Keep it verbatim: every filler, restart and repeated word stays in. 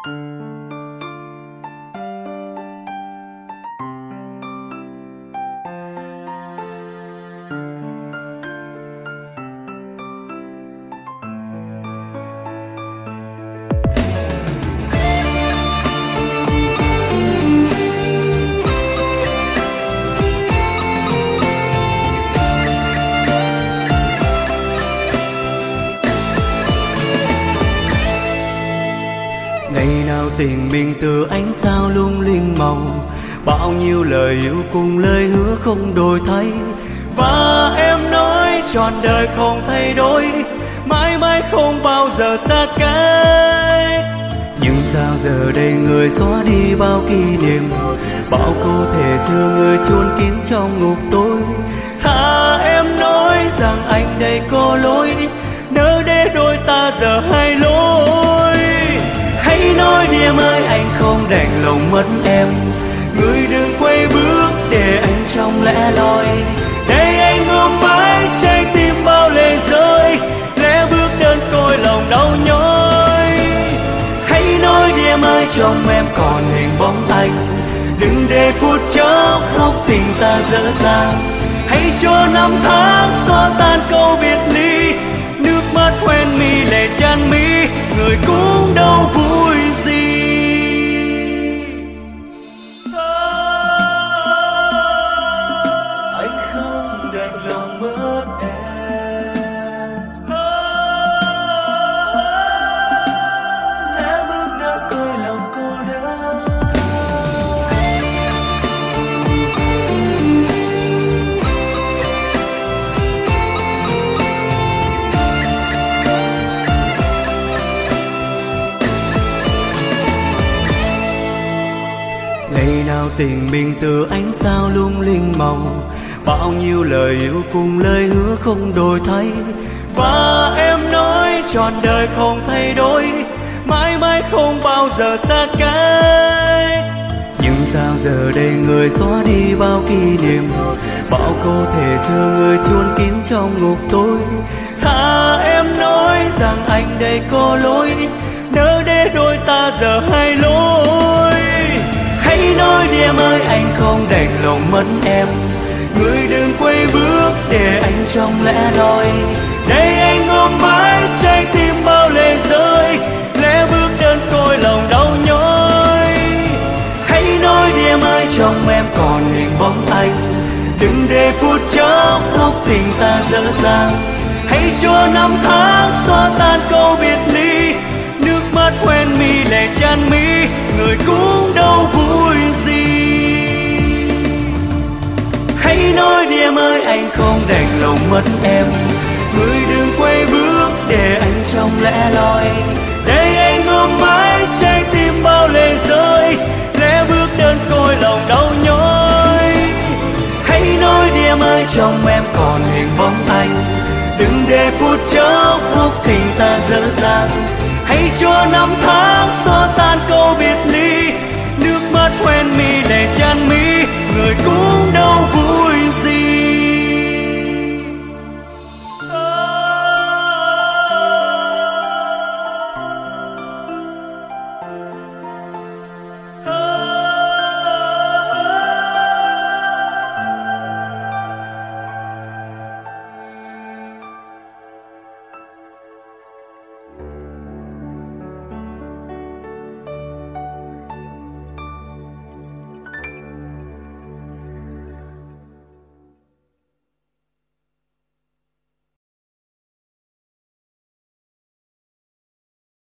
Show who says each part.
Speaker 1: Ngày nào tình mình từ ánh sao lung linh màu, bao nhiêu lời yêu cùng lời hứa không đổi thay. Và em nói trọn đời không thay đổi, mãi mãi không bao giờ xa cách. Nhưng sao giờ đây người xóa đi bao kỷ niệm, bao câu thề xưa người chôn kín trong ngục tối. Thà em nói rằng anh đây có lỗi, nỡ để đôi ta giờ hai lối. Hãy nói đi em ơi, anh không đành lòng mất em. Người đừng quay bước để anh trong lẽ loi, để anh ôm mãi trái tim bao lệ rơi, lẽ bước đơn côi lòng đau nhói. Hãy nói đi em ơi, trong em còn hình bóng anh, đừng để phút chốc khóc tình ta dở dang. Hãy cho năm tháng xóa tan câu biệt ly, nước mắt hoen mi lệ tràn mi, người cũng đâu vui gì. Anh không đành lòng mất em, lẽ bước đã coi lòng cô đơn. Ngày nào tình mình từ ánh sao lung linh màu, bao nhiêu lời yêu cùng lời hứa không đổi thay. Và em nói trọn đời không thay đổi, mãi mãi không bao giờ xa cách. Nhưng sao giờ đây người xóa đi bao kỷ niệm, bao câu thề xưa người chôn kín trong ngục tối. Thà em nói rằng anh đây có lỗi, nỡ để đôi ta giờ hai lối. Hãy nói đi em ơi, anh không đành lòng mất em. Người đừng quay bước để anh trong lẽ loi, để anh ôm mãi trái tim bao lệ rơi, lẽ bước đơn côi lòng đau nhói. Hãy nói đi em ơi, trong em còn hình bóng anh, đừng để phút chốc khóc tình ta dở dang. Hãy cho năm tháng xóa tan câu biệt ly, nước mắt hoen mi lệ tràn mi, người cũng đâu vui gì. Hãy nói đi em ơi, anh không đành lòng mất em. Người đừng quay bước để anh trong lẽ loi, để anh ôm mãi trái tim bao lệ rơi, lẽ bước đơn côi lòng đau nhói. Hãy nói đi em ơi, trong em còn hình bóng anh, đừng để phút chốc khóc tình ta dở dang. Hãy cho năm tháng